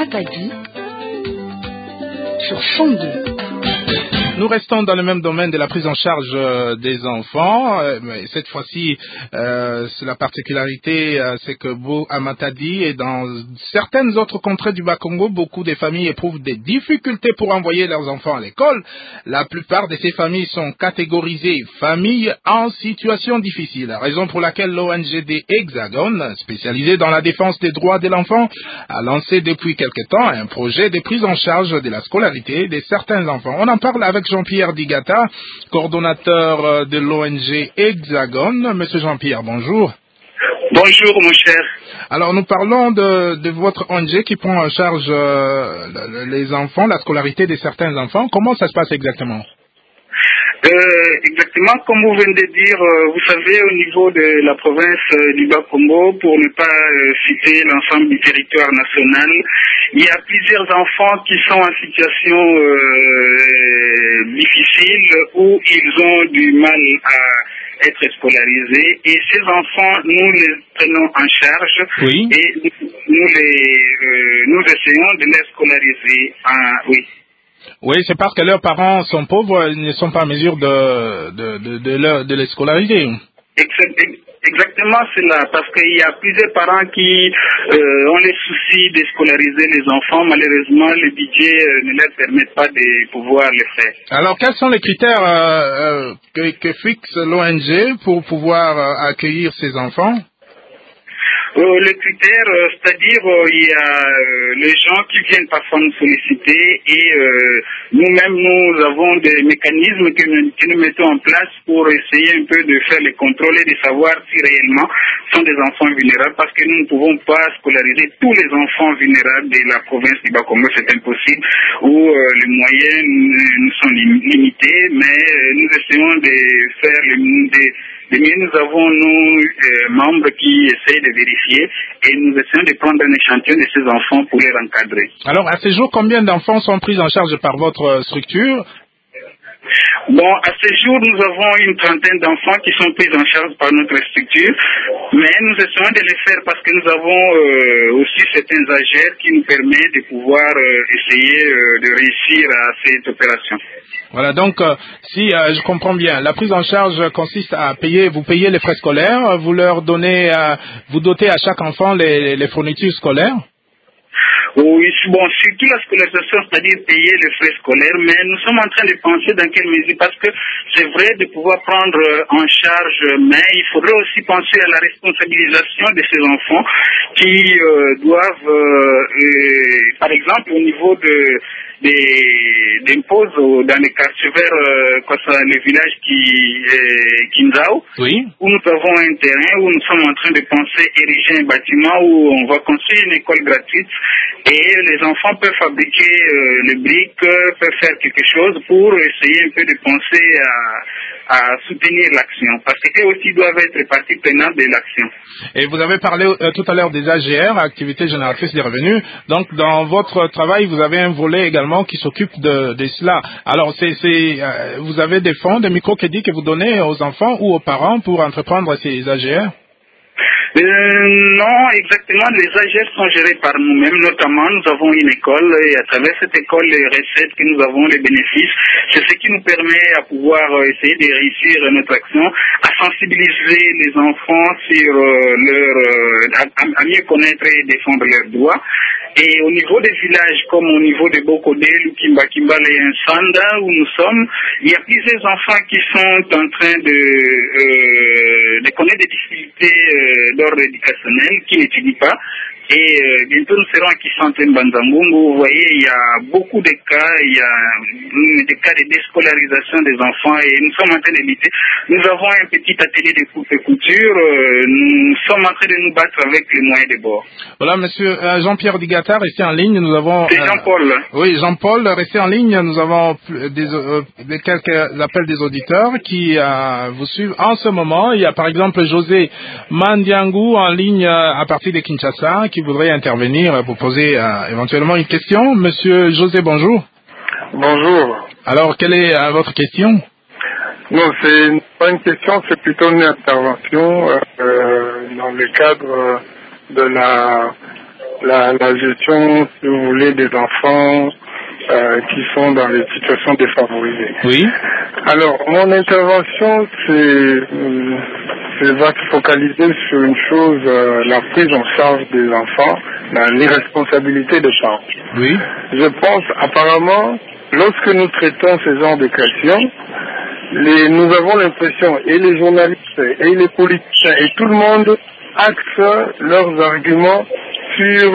Matadi sur Fondé. Nous restons dans le même domaine de la prise en charge des enfants. Mais cette fois-ci, la particularité, c'est que à Matadi et dans certaines autres contrées du Bas-Congo, beaucoup de familles éprouvent des difficultés pour envoyer leurs enfants à l'école. La plupart de ces familles sont catégorisées familles en situation difficile, raison pour laquelle l'ONG Hexagone, spécialisée dans la défense des droits de l'enfant, a lancé depuis quelque temps un projet de prise en charge de la scolarité de certains enfants. On en parle avec Jean-Pierre Digata, coordonnateur de l'ONG Hexagone. Monsieur Jean-Pierre, bonjour. Bonjour mon cher. Alors nous parlons de votre ONG qui prend en charge les enfants, la scolarité de certains enfants. Comment ça se passe exactement? Exactement comme vous venez de dire, vous savez, au niveau de la province du Bas-Congo, pour ne pas citer l'ensemble du territoire national, il y a plusieurs enfants qui sont en situation difficile où ils ont du mal à être scolarisés et ces enfants, nous les prenons en charge. Oui. Et nous essayons de les scolariser. Oui, c'est parce que leurs parents sont pauvres, ils ne sont pas en mesure de les scolariser. Exactement cela, parce qu'il y a plusieurs parents qui ont les soucis de scolariser les enfants. Malheureusement, le budget ne leur permet pas de pouvoir le faire. Alors, quels sont les critères que fixe l'ONG pour pouvoir accueillir ces enfants? Les critères, c'est-à-dire il y a les gens qui viennent parfois nous solliciter et nous-mêmes nous avons des mécanismes que nous mettons en place pour essayer un peu de faire les contrôles et de savoir si réellement sont des enfants vulnérables, parce que nous ne pouvons pas scolariser tous les enfants vulnérables de la province du Bas-Congo, c'est impossible, où les moyens nous sont limités, mais nous essayons de faire nous avons membres qui essayent de vérifier et nous essayons de prendre un échantillon de ces enfants pour les encadrer. Alors, à ce jour, combien d'enfants sont pris en charge par votre structure? Bon, à ce jour, nous avons une trentaine d'enfants qui sont pris en charge par notre structure, mais nous essayons de les faire parce que nous avons aussi certains agents qui nous permettent de pouvoir essayer de réussir à cette opération. Voilà, donc si je comprends bien, la prise en charge consiste à vous payez les frais scolaires, vous leur donnez, vous dotez à chaque enfant les fournitures scolaires. Oui, bon, surtout la scolarisation, c'est-à-dire payer les frais scolaires, mais nous sommes en train de penser dans quelle mesure, parce que c'est vrai de pouvoir prendre en charge, mais il faudrait aussi penser à la responsabilisation de ces enfants qui doivent, par exemple, au niveau d'impôts dans les quartiers vers le village Kinzao, oui, où nous avons un terrain, où nous sommes en train de penser ériger un bâtiment où on va construire une école gratuite et les enfants peuvent fabriquer les briques, peuvent faire quelque chose pour essayer un peu de penser à soutenir l'action, parce qu'eux aussi doivent être partie prenante de l'action. Et vous avez parlé tout à l'heure des AGR, activités génératrices des revenus. Donc, dans votre travail, vous avez un volet également qui s'occupe de cela. Alors, vous avez des fonds, des microcrédits que vous donnez aux enfants ou aux parents pour entreprendre ces AGR? Non, exactement. Les AGR sont gérés par nous-mêmes. Notamment, nous avons une école et à travers cette école, les recettes que nous avons, les bénéfices, c'est ce qui nous permet à pouvoir essayer de réussir notre action, à sensibiliser les enfants sur à mieux connaître et défendre leurs droits. Et au niveau des villages, comme au niveau de Bokodé, Lukimba, Kimbale et Nsanda, où nous sommes, il y a plusieurs enfants qui sont en train de connaître des difficultés d'ordre éducationnel, qui n'étudient pas. Et bientôt nous serons à Kisantene Banzambungu. Vous voyez, il y a beaucoup de cas, il y a des cas de déscolarisation des enfants et nous sommes en train de lutter. Nous avons un petit atelier de coupe et couture. Nous sommes en train de nous battre avec les moyens de bord. Voilà, monsieur Jean-Pierre Digata, restez en ligne. Nous avons. C'est Jean-Paul. Oui, Jean-Paul, restez en ligne. Nous avons quelques appels des auditeurs qui vous suivent en ce moment. Il y a par exemple José Mandiangou en ligne à partir de Kinshasa qui voudrait intervenir pour poser éventuellement une question. Monsieur José, bonjour. Bonjour. Alors, quelle est votre question? Non, c'est pas une question, c'est plutôt une intervention dans le cadre de la la gestion, si vous voulez, des enfants qui sont dans les situations défavorisées. Oui. Alors, mon intervention, va se focaliser sur une chose, la prise en charge des enfants, l'irresponsabilité des parents. Oui. Je pense, apparemment, lorsque nous traitons ce genre de questions, nous avons l'impression, et les journalistes, et les politiciens, et tout le monde axe leurs arguments sur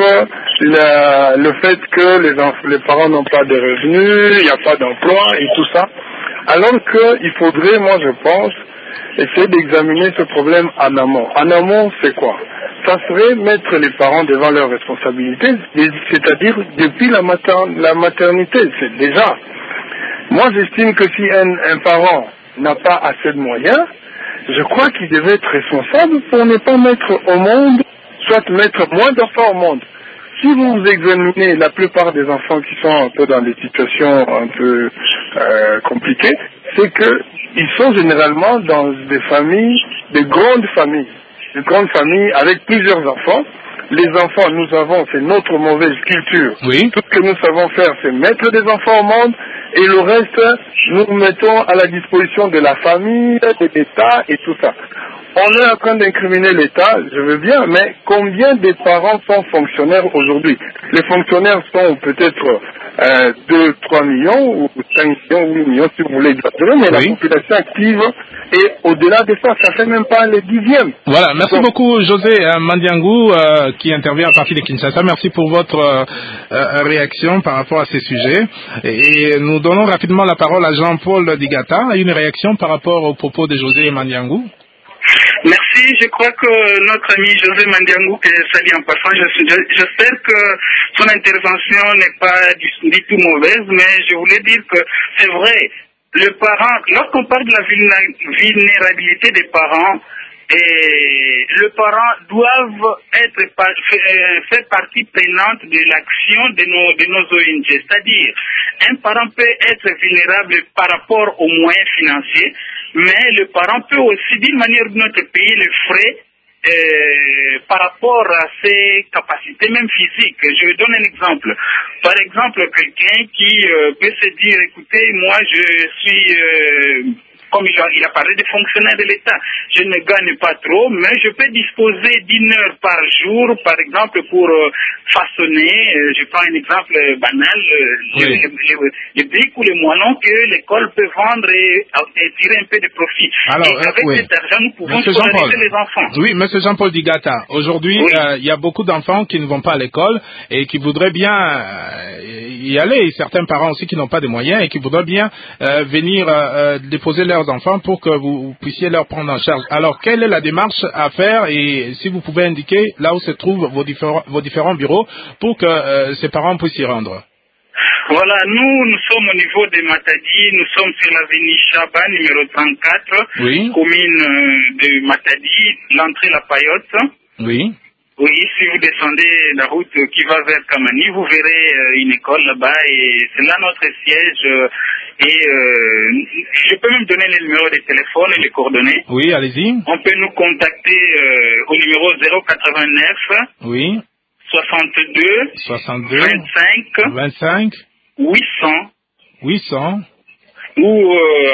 le fait que les parents n'ont pas de revenus, il n'y a pas d'emploi et tout ça. Alors qu'il faudrait, moi je pense, essayer d'examiner ce problème en amont. En amont, c'est quoi? Ça serait mettre les parents devant leurs responsabilités, c'est-à-dire depuis la maternité. C'est déjà. Moi, j'estime que si un parent n'a pas assez de moyens, je crois qu'il devait être responsable pour ne pas mettre au monde, soit mettre moins d'enfants au monde. Si vous examinez la plupart des enfants qui sont un peu dans des situations un peu compliquées, c'est qu'ils sont généralement dans des familles, des grandes familles avec plusieurs enfants. Les enfants, c'est notre mauvaise culture. Oui. Tout ce que nous savons faire, c'est mettre des enfants au monde et le reste, nous mettons à la disposition de la famille, de l'État et tout ça. On est en train d'incriminer l'État, je veux bien, mais combien de parents sont fonctionnaires aujourd'hui? Les fonctionnaires sont peut-être 2-3 millions ou 5 millions ou 8 millions si vous voulez exagérer, mais oui. La population active est au-delà de ça, ça fait même pas les dixièmes. Voilà, merci beaucoup José Mandiangou qui intervient à partir de Kinshasa. Merci pour votre réaction par rapport à ces sujets. Et nous donnons rapidement la parole à Jean-Paul Digata. Une réaction par rapport aux propos de José Mandiangou? Merci, je crois que notre ami José Mandiangou, que je salue en passant, j'espère que son intervention n'est pas du tout mauvaise, mais je voulais dire que c'est vrai, lorsqu'on parle de la vulnérabilité des parents, les parents doivent faire partie prenante de l'action de nos ONG. C'est-à-dire, un parent peut être vulnérable par rapport aux moyens financiers, mais le parent peut aussi, d'une manière ou d'une autre, payer les frais par rapport à ses capacités, même physiques. Je donne un exemple. Par exemple, quelqu'un qui peut se dire, écoutez, moi je suis... comme il a parlé des fonctionnaires de l'État, je ne gagne pas trop, mais je peux disposer d'1 heure par jour, par exemple, pour façonner, je prends un exemple banal, les briques ou les moellons que l'école peut vendre et tirer un peu de profit. Alors, et avec cet argent, nous pouvons scolariser les enfants. Oui, monsieur Jean-Paul Digata, aujourd'hui, il y a beaucoup d'enfants qui ne vont pas à l'école et qui voudraient bien y aller. Certains parents aussi qui n'ont pas de moyens et qui voudraient bien venir déposer leurs enfants pour que vous puissiez leur prendre en charge. Alors, quelle est la démarche à faire et si vous pouvez indiquer là où se trouvent vos différents bureaux pour que ces parents puissent y rendre? Voilà, nous sommes au niveau de Matadi, nous sommes sur l'avenue Chaban, numéro 34, commune de Matadi, l'entrée La Payotte. Oui. Oui, si vous descendez la route qui va vers Kamani, vous verrez une école là-bas et c'est là notre siège. Je peux même donner les numéros de téléphone et les coordonnées. Oui, allez-y. On peut nous contacter au numéro 089. Oui. 62 25 800 ou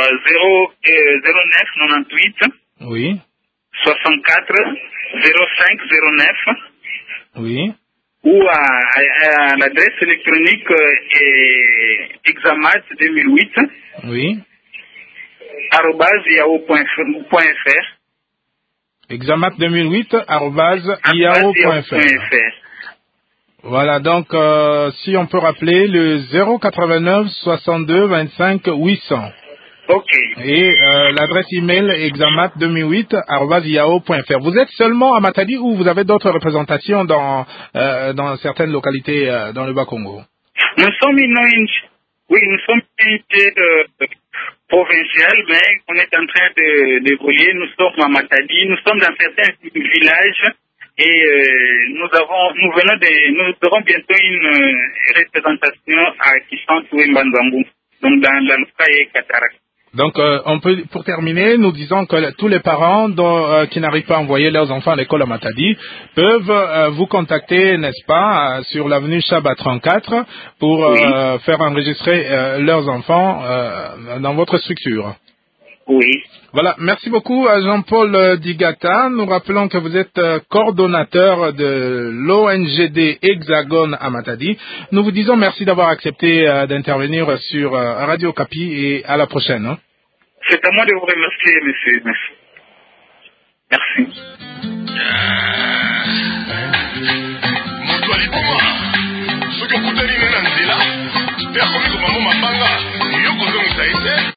09 98 oui 64 05 09 oui ou à l'adresse électronique examat 2008 oui @yahoo.fr examat 2008 @yahoo.fr. Voilà, donc si on peut rappeler le 089 62 25 800. Ok. Et l'adresse email examat2008@yahoo.fr. Vous êtes seulement à Matadi ou vous avez d'autres représentations dans certaines localités dans le Bas-Congo? Nous sommes une unité provinciale, mais on est en train d'évoluer. Nous sommes à Matadi, nous sommes dans certains villages. Et nous aurons bientôt une représentation à Kissan Toué Mbanzambou, donc dans la Lukaye Katarak. Donc, on peut, pour terminer, nous disons que tous les parents qui n'arrivent pas à envoyer leurs enfants à l'école à Matadi peuvent vous contacter, n'est-ce pas, sur l'avenue Chabat 34 pour faire enregistrer leurs enfants dans votre structure. Oui. Voilà, merci beaucoup à Jean-Paul Digata. Nous rappelons que vous êtes coordonnateur de l'ONGD Hexagone à Matadi. Nous vous disons merci d'avoir accepté d'intervenir sur Radio Okapi et à la prochaine. Hein. C'est à moi de vous remercier, monsieur. Merci.